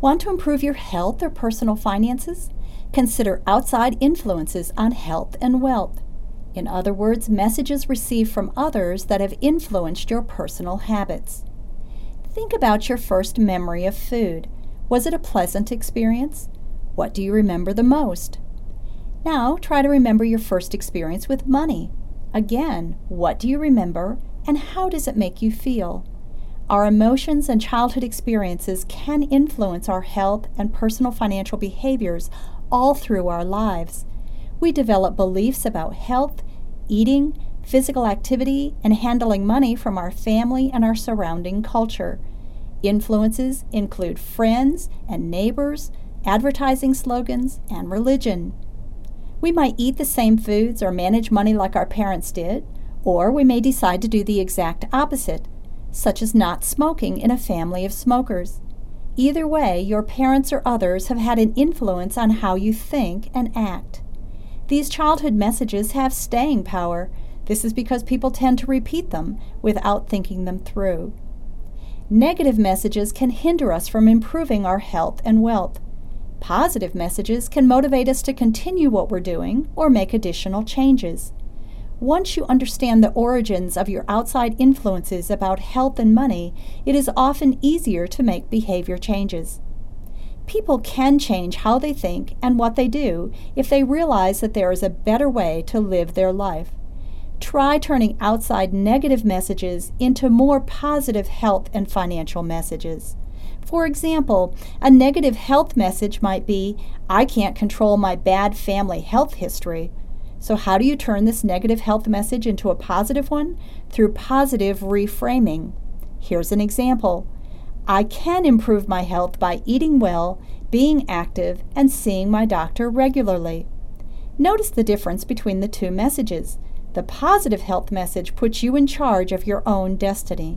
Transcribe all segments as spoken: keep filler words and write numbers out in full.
Want to improve your health or personal finances? Consider outside influences on health and wealth. In other words, messages received from others that have influenced your personal habits. Think about your first memory of food. Was it a pleasant experience? What do you remember the most? Now try to remember your first experience with money. Again, what do you remember and how does it make you feel? Our emotions and childhood experiences can influence our health and personal financial behaviors all through our lives. We develop beliefs about health, eating, physical activity, and handling money from our family and our surrounding culture. Influences include friends and neighbors, advertising slogans, and religion. We might eat the same foods or manage money like our parents did, or we may decide to do the exact opposite, such as not smoking in a family of smokers. Either way, your parents or others have had an influence on how you think and act. These childhood messages have staying power. This is because people tend to repeat them without thinking them through. Negative messages can hinder us from improving our health and wealth. Positive messages can motivate us to continue what we're doing or make additional changes. Once you understand the origins of your outside influences about health and money, it is often easier to make behavior changes. People can change how they think and what they do if they realize that there is a better way to live their life. Try turning outside negative messages into more positive health and financial messages. For example, a negative health message might be, "I can't control my bad family health history." So how do you turn this negative health message into a positive one? Through positive reframing. Here's an example. I can improve my health by eating well, being active, and seeing my doctor regularly. Notice the difference between the two messages. The positive health message puts you in charge of your own destiny.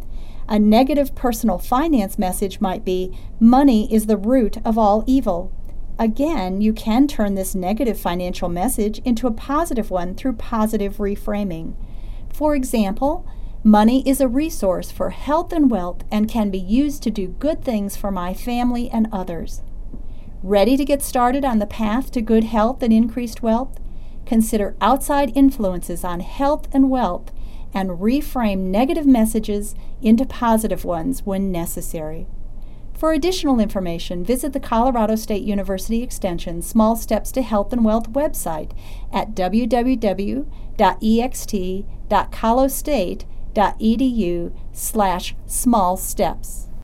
A negative personal finance message might be, money is the root of all evil. Again, you can turn this negative financial message into a positive one through positive reframing. For example, money is a resource for health and wealth and can be used to do good things for my family and others. Ready to get started on the path to good health and increased wealth? Consider outside influences on health and wealth and reframe negative messages into positive ones when necessary. For additional information, visit the Colorado State University Extension Small Steps to Health and Wealth website at w w w dot e x t dot colostate dot e d u slash small steps.